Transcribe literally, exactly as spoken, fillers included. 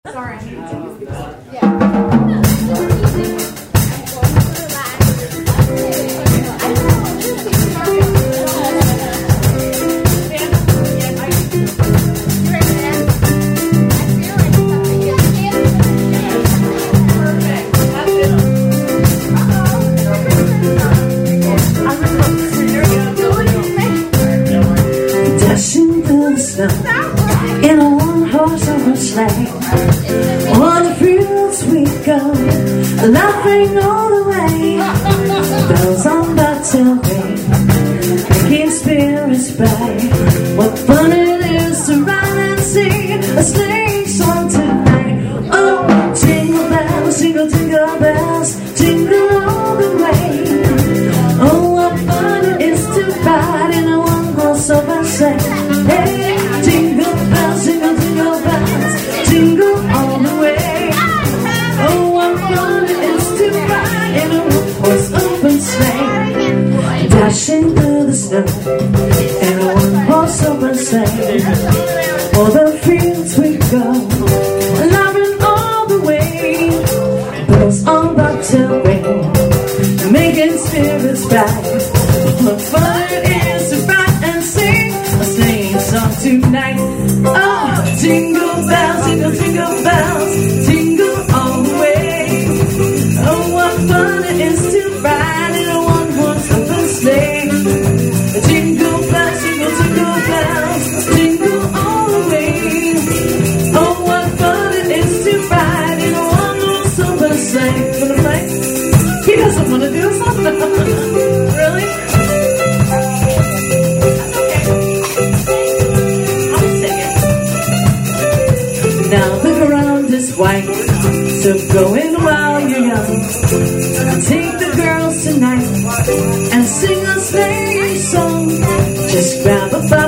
Sorry, I need to. Dashing through the snow in a one-horse open sleigh. On the fields we go, laughing all the way. Bells on bobtail ring, making spirits bright. What fun it is to ride and sing a sleighing song tonight. Oh, jingle bells, jingle, jingle bells, jingle all the way. Oh, what fun it is to ride in a one-horse open sleigh. Hey, jingle bells, jingle, jingle bells, jingle all the way. Oh, what fun it is to ride in a one-horse open sleigh. Dashing through the snow in a one-horse open sleigh. For the fields we go, laughing all the way. Bells on bobtail ring, making spirits bright. What fun it is to ride and sing a sleighing song tonight. Oh, jingle bells, jingle, jingle bells, jingle all the way. Oh, what fun it is to ride in a one-horse open sleigh. Jingle bells, jingle, jingle bells, jingle all the way. Oh, what fun it is to ride in a one-horse open sleigh. Wanna play? He doesn't want to do something. Really? Now the ground is white, so go in while you're young. Take the girls tonight and sing a sleighing song. Just grab a